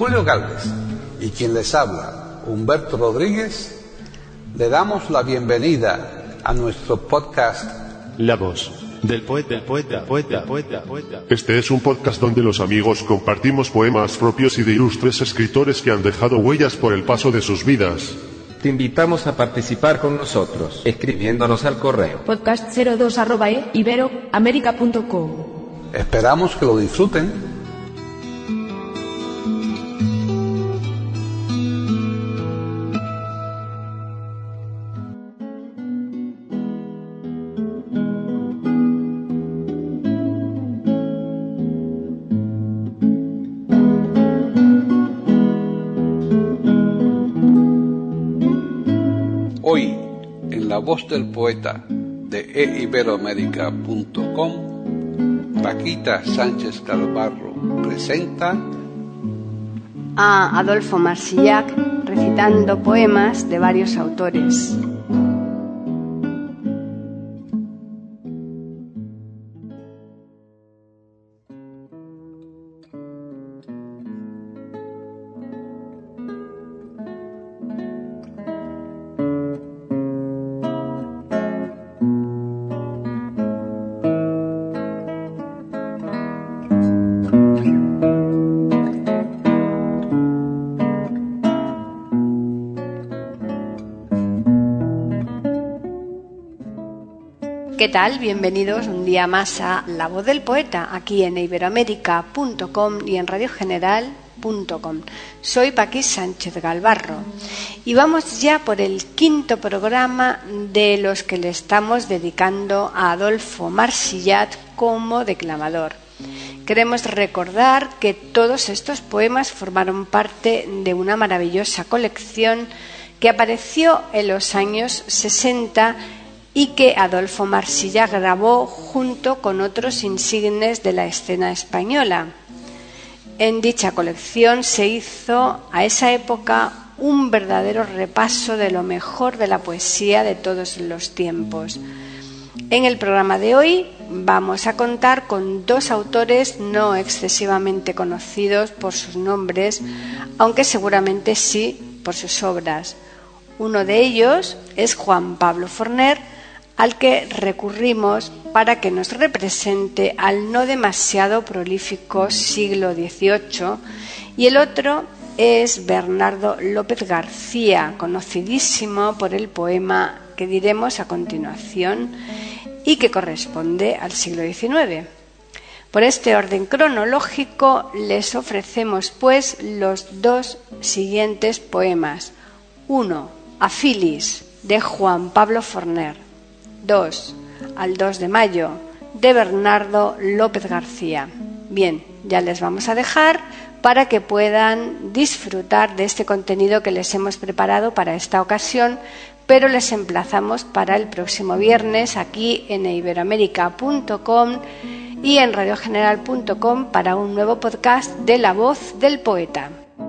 Julio Galvez y quien les habla, Humberto Rodríguez, le damos la bienvenida a nuestro podcast La Voz del Poeta. Este es un podcast donde los amigos compartimos poemas propios y de ilustres escritores que han dejado huellas por el paso de sus vidas. Te invitamos a participar con nosotros, escribiéndonos al correo podcast02@iberoamerica.com. Esperamos que lo disfruten. Hoy, en La Voz del Poeta de eiberoamerica.com, Paquita Sánchez Galvarro presenta a Adolfo Marsillac recitando poemas de varios autores. ¿Qué tal? Bienvenidos un día más a La Voz del Poeta, aquí en iberoamerica.com y en radiogeneral.com. Soy Paqui Sánchez Galvarro y vamos ya por el quinto programa de los que le estamos dedicando a Adolfo Marsillac como declamador. Queremos recordar que todos estos poemas formaron parte de una maravillosa colección que apareció en los años 60 y que Adolfo Marsillac grabó junto con otros insignes de la escena española. En dicha colección se hizo a esa época un verdadero repaso de lo mejor de la poesía de todos los tiempos. En el programa de hoy vamos a contar con dos autores no excesivamente conocidos por sus nombres, aunque seguramente sí por sus obras. Uno de ellos es Juan Pablo Forner, al que recurrimos para que nos represente al no demasiado prolífico siglo XVIII, y el otro es Bernardo López García, conocidísimo por el poema que diremos a continuación y que corresponde al siglo XIX. Por este orden cronológico les ofrecemos pues los dos siguientes poemas. 1. A Filis, de Juan Pablo Forner. 2. Al 2 de mayo, de Bernardo López García. Bien, ya les vamos a dejar para que puedan disfrutar de este contenido que les hemos preparado para esta ocasión, pero les emplazamos para el próximo viernes aquí en iberoamerica.com y en radiogeneral.com para un nuevo podcast de La Voz del Poeta.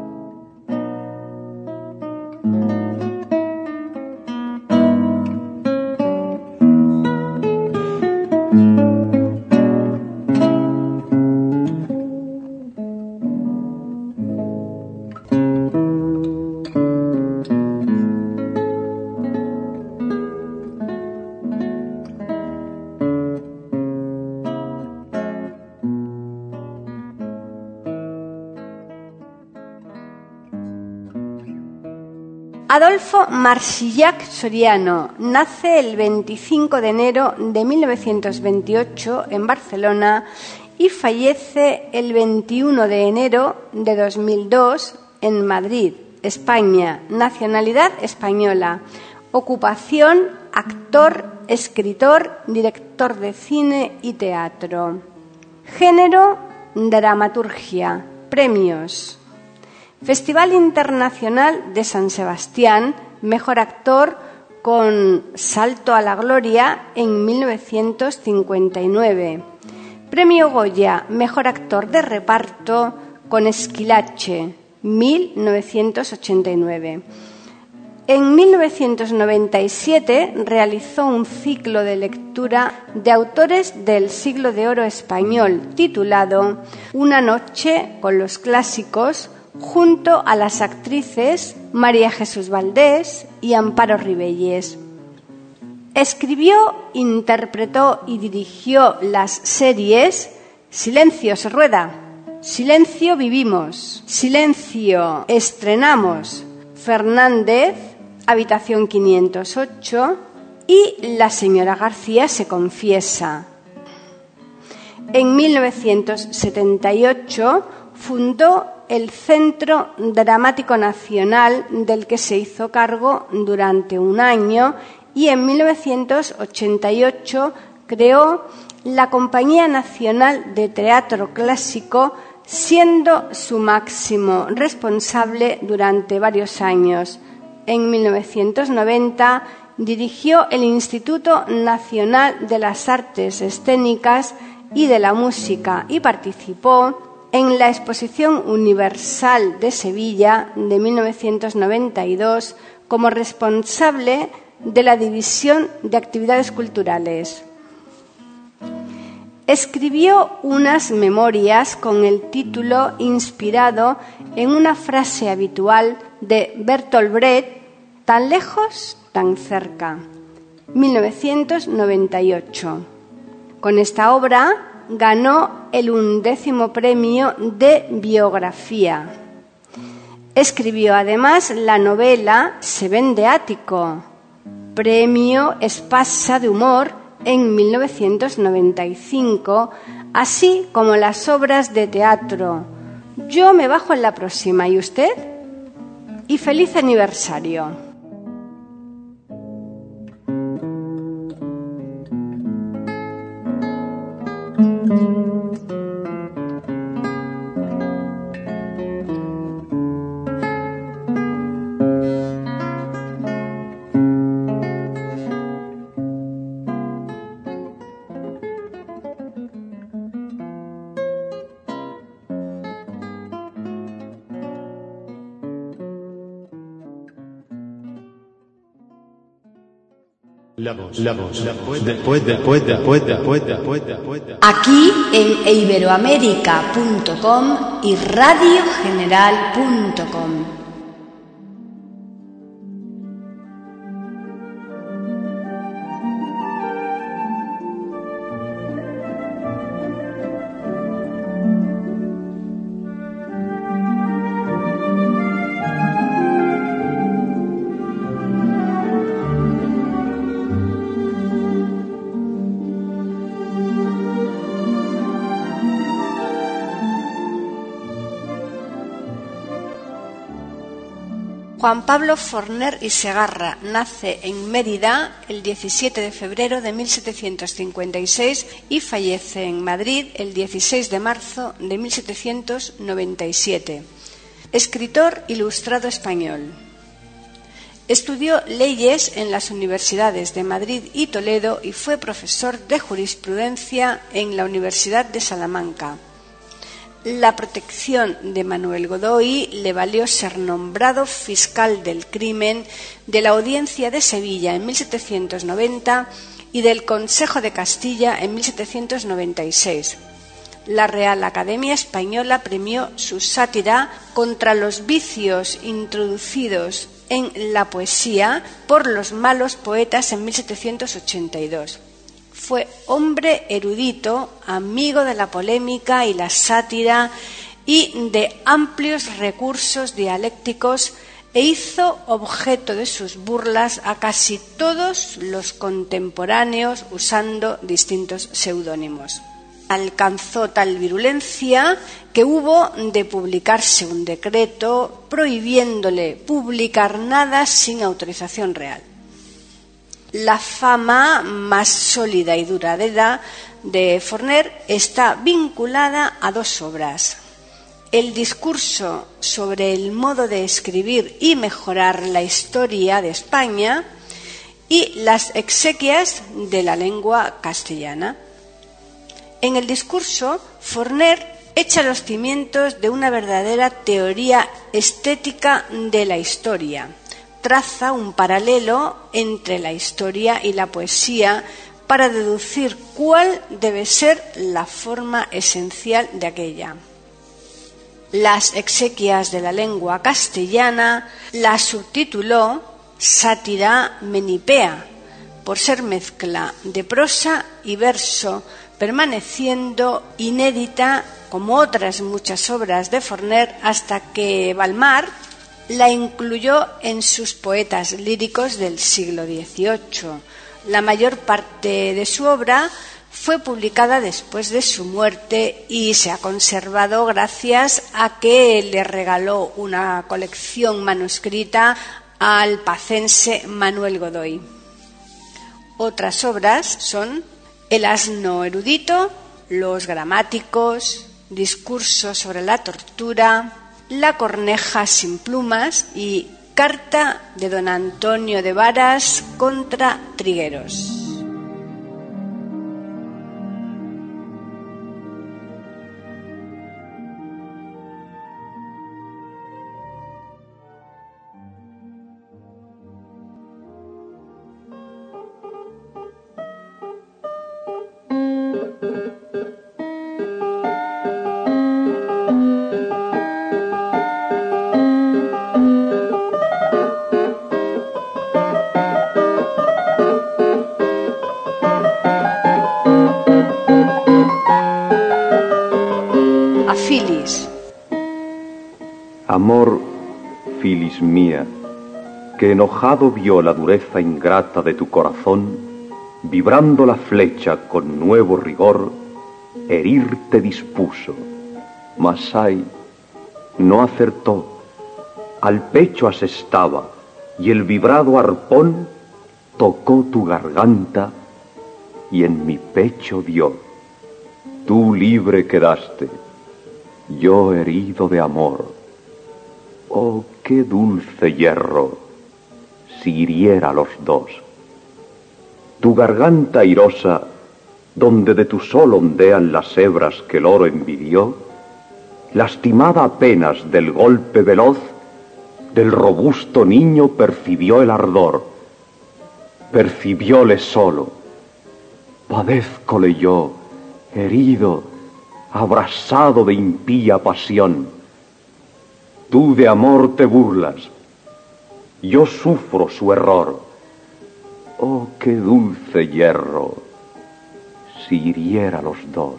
Adolfo Marsillac Soriano nace el 25 de enero de 1928 en Barcelona y fallece el 21 de enero de 2002 en Madrid, España. Nacionalidad española. Ocupación: actor, escritor, director de cine y teatro. Género: dramaturgia. Premios: Festival Internacional de San Sebastián, mejor actor con Salto a la Gloria en 1959. Premio Goya, mejor actor de reparto con Esquilache, 1989. En 1997 realizó un ciclo de lectura de autores del siglo de oro español titulado Una noche con los clásicos, junto a las actrices María Jesús Valdés y Amparo Ribelles. Escribió, interpretó y dirigió las series Silencio se rueda, Silencio vivimos, Silencio estrenamos, Fernández, Habitación 508 y La señora García se confiesa. En 1978 fundó el Centro Dramático Nacional, del que se hizo cargo durante un año, y en 1988 creó la Compañía Nacional de Teatro Clásico, siendo su máximo responsable durante varios años. En 1990 dirigió el Instituto Nacional de las Artes Escénicas y de la Música y participó en la Exposición Universal de Sevilla de 1992 como responsable de la División de Actividades Culturales. Escribió unas memorias con el título inspirado en una frase habitual de Bertolt Brecht: tan lejos, tan cerca, 1998. Con esta obra ganó el 11º premio de biografía. Escribió además la novela Se vende ático, premio Espasa de humor en 1995, así como las obras de teatro Yo me bajo en la próxima, ¿y usted? Y feliz aniversario. Aquí en iberoamerica.com y radiogeneral.com. Juan Pablo Forner y Segarra nace en Mérida el 17 de febrero de 1756 y fallece en Madrid el 16 de marzo de 1797. Escritor ilustrado español. Estudió leyes en las universidades de Madrid y Toledo y fue profesor de jurisprudencia en la Universidad de Salamanca. La protección de Manuel Godoy le valió ser nombrado fiscal del crimen de la Audiencia de Sevilla en 1790 y del Consejo de Castilla en 1796. La Real Academia Española premió su sátira contra los vicios introducidos en la poesía por los malos poetas en 1782. Fue hombre erudito, amigo de la polémica y la sátira y de amplios recursos dialécticos, e hizo objeto de sus burlas a casi todos los contemporáneos usando distintos seudónimos. Alcanzó tal virulencia que hubo de publicarse un decreto prohibiéndole publicar nada sin autorización real. La fama más sólida y duradera de Forner está vinculada a dos obras: el discurso sobre el modo de escribir y mejorar la historia de España y las exequias de la lengua castellana. En el discurso, Forner echa los cimientos de una verdadera teoría estética de la historia. Traza un paralelo entre la historia y la poesía para deducir cuál debe ser la forma esencial de aquella. las exequias de la lengua castellana, la subtituló Sátira menipea, por ser mezcla de prosa y verso, permaneciendo inédita como otras muchas obras de Forner hasta que Balmar la incluyó en sus poetas líricos del siglo XVIII. La mayor parte de su obra fue publicada después de su muerte y se ha conservado gracias a que le regaló una colección manuscrita al pacense Manuel Godoy. Otras obras son El asno erudito, Los gramáticos, Discurso sobre la tortura, La corneja sin plumas y Carta de don Antonio de Varas contra Trigueros. Amor, Filis mía, que enojado vio la dureza ingrata de tu corazón, vibrando la flecha con nuevo rigor, herirte dispuso, mas ay, no acertó, al pecho asestaba, y el vibrado arpón tocó tu garganta, y en mi pecho dio. Tú libre quedaste, yo herido de amor. Oh, qué dulce hierro, si hiriera los dos. Tu garganta airosa, donde de tu sol ondean las hebras que el oro envidió, lastimada apenas del golpe veloz, del robusto niño percibió el ardor, percibióle solo. Padézcole yo, herido, abrasado de impía pasión. Tú de amor te burlas, yo sufro su error. Oh, qué dulce hierro, si hiriera los dos.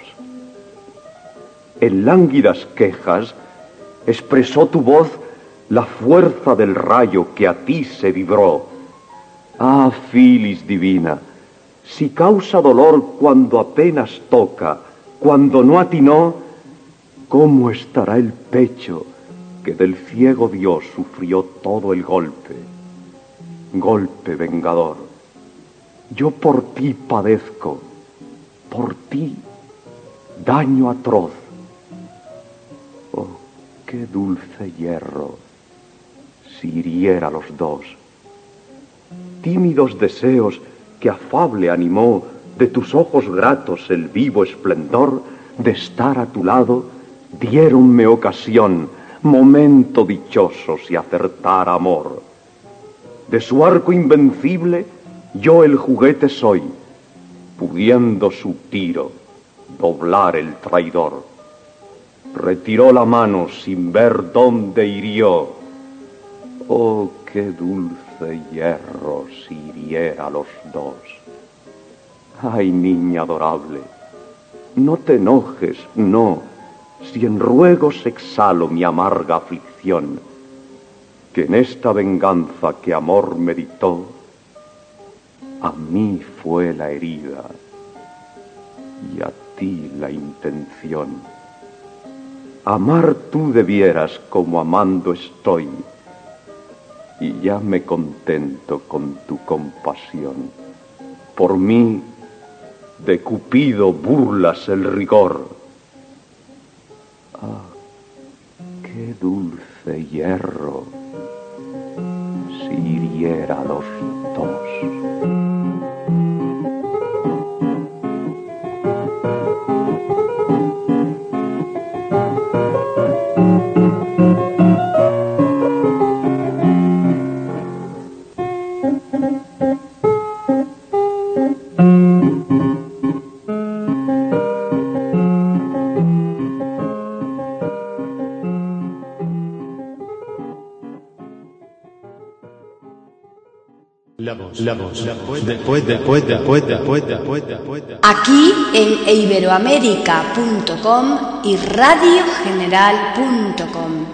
En lánguidas quejas expresó tu voz la fuerza del rayo que a ti se vibró. Ah, Filis divina, si causa dolor cuando apenas toca, cuando no atinó, ¿cómo estará el pecho que del ciego Dios sufrió todo el golpe? Golpe vengador. Yo por ti padezco, por ti daño atroz. Oh, qué dulce hierro, si hiriera los dos. Tímidos deseos que afable animó de tus ojos gratos el vivo esplendor de estar a tu lado, diéronme ocasión, momento dichoso si acertara amor. De su arco invencible yo el juguete soy, pudiendo su tiro doblar el traidor. Retiró la mano sin ver dónde hirió. Oh, qué dulce hierro si hiriera los dos. Ay, niña adorable, no te enojes, no, si en ruegos exhalo mi amarga aflicción, que en esta venganza que amor meditó, a mí fue la herida y a ti la intención. Amar tú debieras como amando estoy, y ya me contento con tu compasión. Por mí, de Cupido burlas el rigor. Ah, qué dulce hierro, si hiriera los dos. del poeta. Aquí en iberoamerica.com y radiogeneral.com.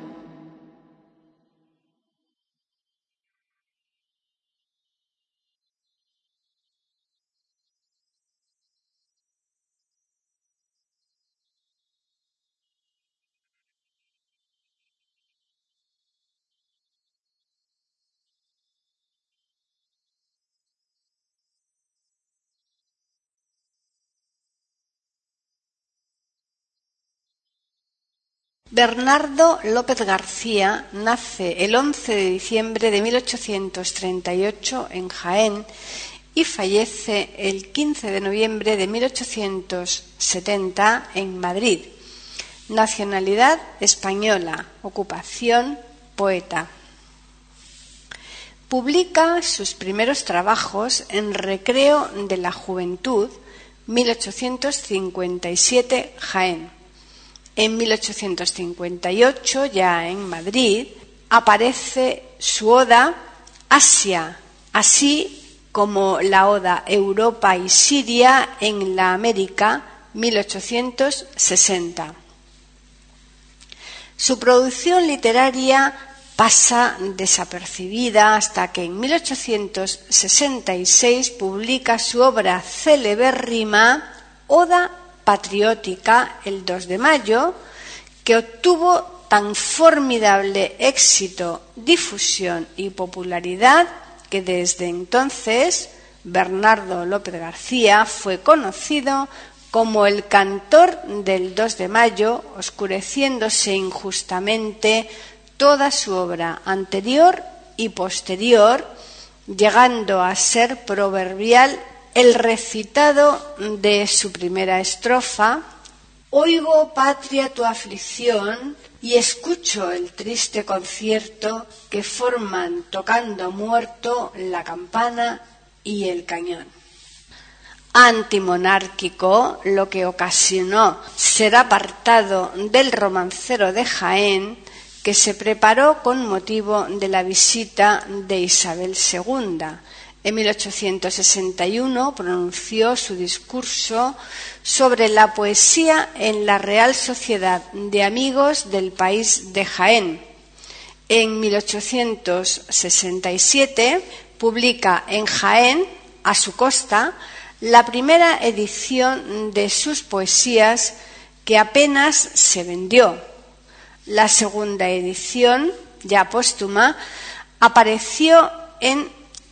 Bernardo López García nace el 11 de diciembre de 1838 en Jaén y fallece el 15 de noviembre de 1870 en Madrid. Nacionalidad española, ocupación poeta. Publica sus primeros trabajos en Recreo de la Juventud, 1857, Jaén. En 1858, ya en Madrid, aparece su oda Asia, así como la oda Europa y Siria en la América, 1860. Su producción literaria pasa desapercibida hasta que en 1866 publica su obra celebérrima Oda patriótica, el 2 de mayo, que obtuvo tan formidable éxito, difusión y popularidad que desde entonces Bernardo López García fue conocido como el cantor del 2 de mayo, oscureciéndose injustamente toda su obra anterior y posterior, llegando a ser proverbial el recitado de su primera estrofa: oigo, patria, tu aflicción y escucho el triste concierto que forman tocando muerto la campana y el cañón. Antimonárquico, lo que ocasionó ser apartado del Romancero de Jaén, que se preparó con motivo de la visita de Isabel II. En 1861 pronunció su discurso sobre la poesía en la Real Sociedad de Amigos del País de Jaén. En 1867 publica en Jaén, a su costa, la primera edición de sus poesías, que apenas se vendió. La segunda edición, ya póstuma, apareció en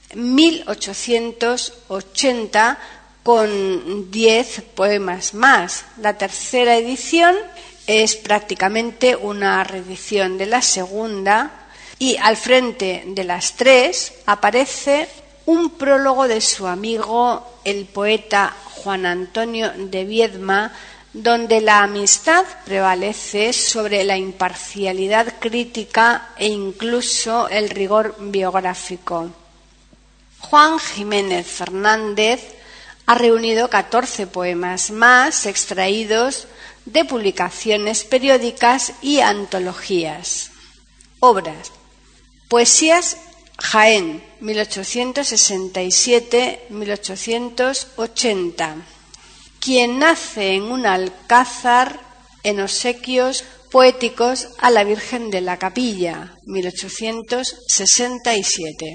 1880 con 10 poemas más. La tercera edición es prácticamente una reedición de la segunda, y al frente de las tres aparece un prólogo de su amigo el poeta Juan Antonio de Viedma, donde la amistad prevalece sobre la imparcialidad crítica e incluso el rigor biográfico. Juan Jiménez Fernández ha reunido 14 poemas más extraídos de publicaciones periódicas y antologías. Obras: Poesías Jaén, 1867-1880. Quien nace en un alcázar, en obsequios poéticos a la Virgen de la Capilla, 1867.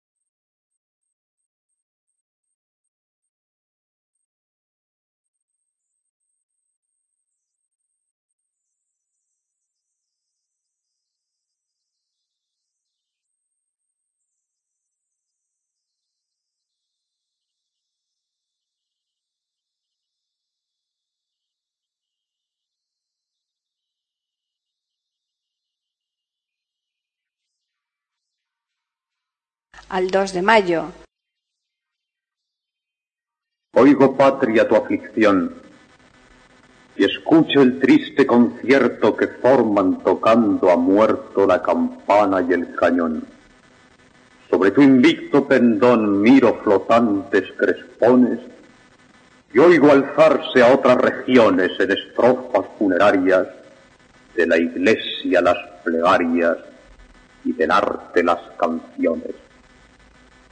Al 2 de mayo. Oigo, patria, tu aflicción, y escucho el triste concierto que forman tocando a muerto la campana y el cañón. Sobre tu invicto pendón miro flotantes crespones y oigo alzarse a otras regiones en estrofas funerarias de la iglesia las plegarias y del arte las canciones.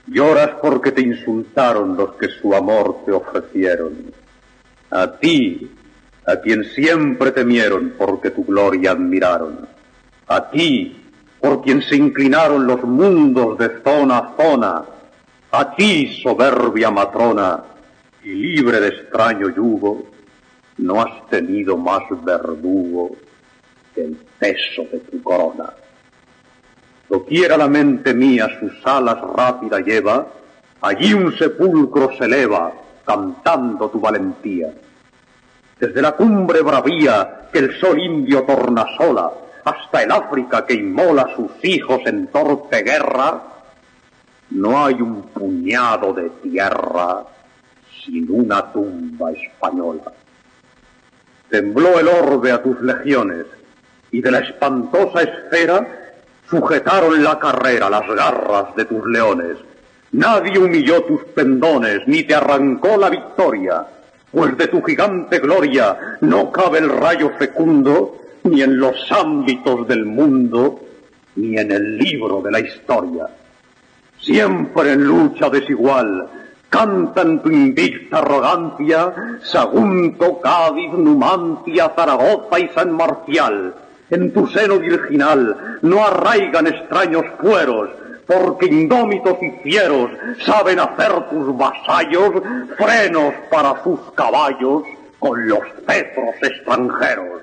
Lloras porque te insultaron los que su amor te ofrecieron. A ti, a quien siempre temieron porque tu gloria admiraron. A ti, por quien se inclinaron los mundos de zona a zona. A ti, soberbia matrona, y libre de extraño yugo, no has tenido más verdugo que el peso de tu corona. Doquiera la mente mía sus alas rápida lleva, allí un sepulcro se eleva, cantando tu valentía. Desde la cumbre bravía que el sol indio tornasola, hasta el África que inmola sus hijos en torpe guerra, no hay un puñado de tierra sin una tumba española. Tembló el orbe a tus legiones, y de la espantosa esfera sujetaron la carrera las garras de tus leones. Nadie humilló tus pendones, ni te arrancó la victoria, pues de tu gigante gloria no cabe el rayo fecundo, ni en los ámbitos del mundo, ni en el libro de la historia. Siempre en lucha desigual, canta en tu invicta arrogancia, Sagunto, Cádiz, Numancia, Zaragoza y San Marcial. En tu seno virginal no arraigan extraños fueros, porque indómitos y fieros saben hacer tus vasallos frenos para sus caballos con los cetros extranjeros.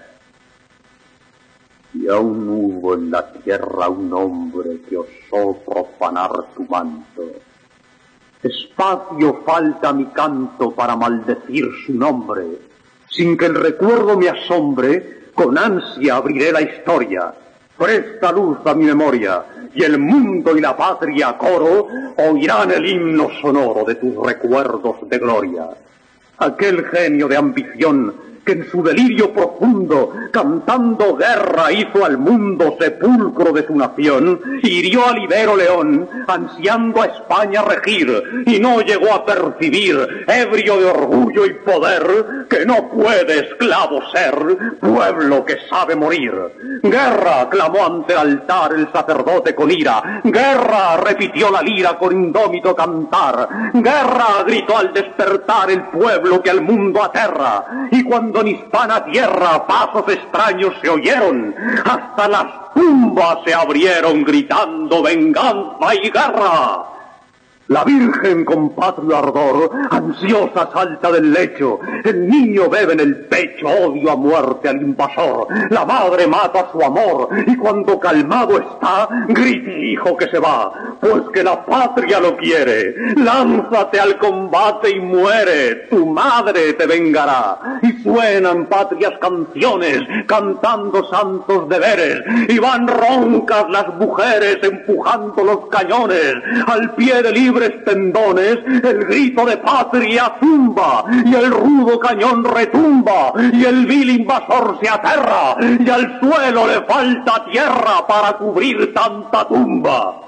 Y aún hubo en la tierra un hombre que osó profanar tu manto. Espacio falta mi canto para maldecir su nombre. Sin que el recuerdo me asombre, con ansia abriré la historia. Presta luz a mi memoria, y el mundo y la patria a coro oirán el himno sonoro de tus recuerdos de gloria. Aquel genio de ambición que en su delirio profundo, cantando guerra, hizo al mundo sepulcro de su nación, hirió al Ibero León, ansiando a España regir, y no llegó a percibir, ebrio de orgullo y poder, que no puede esclavo ser pueblo que sabe morir. Guerra, clamó ante el altar el sacerdote con ira. Guerra, repitió la lira con indómito cantar. Guerra, gritó al despertar el pueblo que al mundo aterra. Y cuando en hispana tierra pasos extraños se oyeron, hasta las tumbas se abrieron gritando venganza y guerra. La Virgen con patrio ardor, ansiosa salta del lecho, el niño bebe en el pecho odio a muerte al invasor, la madre mata a su amor, y cuando calmado está, grita hijo que se va, pues que la patria lo quiere, lánzate al combate y muere, tu madre te vengará, y suenan patrias canciones, cantando santos deberes, y van roncas las mujeres empujando los cañones, al pie del libres tendones, el grito de patria zumba, y el rudo cañón retumba, y el vil invasor se aterra, y al suelo le falta tierra para cubrir tanta tumba.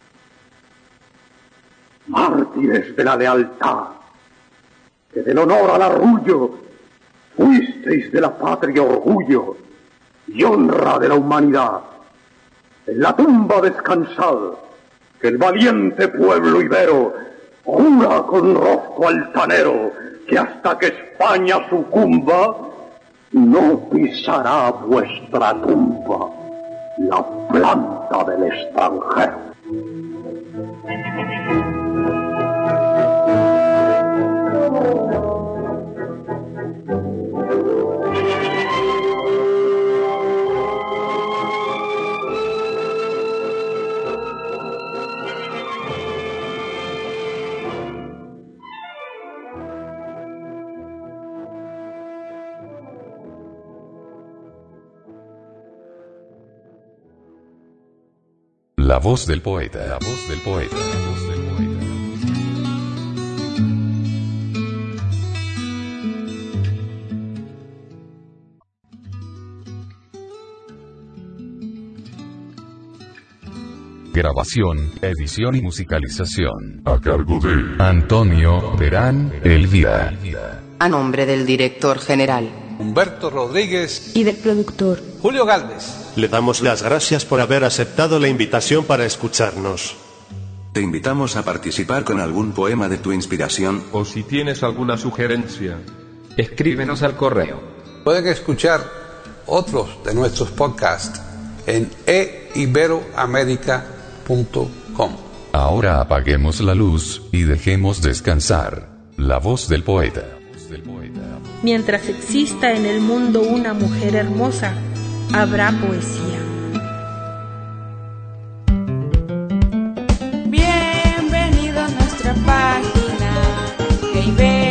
Mártires de la lealtad, que del honor al arrullo fuisteis de la patria orgullo y honra de la humanidad. En la tumba descansad, que el valiente pueblo ibero jura con rostro altanero que hasta que España sucumba no pisará vuestra tumba la planta del extranjero. La voz del poeta, la voz del poeta, la voz del poeta. Grabación, edición y musicalización. A cargo de Antonio Terán Elvira. A nombre del director general Humberto Rodríguez y del productor Julio Gálvez. Le damos las gracias por haber aceptado la invitación para escucharnos. Te invitamos a participar con algún poema de tu inspiración. O si tienes alguna sugerencia, escríbenos al correo. Pueden escuchar otros de nuestros podcasts en eiberoamerica.com. Ahora apaguemos la luz y dejemos descansar la voz del poeta. Mientras exista en el mundo una mujer hermosa, habrá poesía. Bienvenido a nuestra página,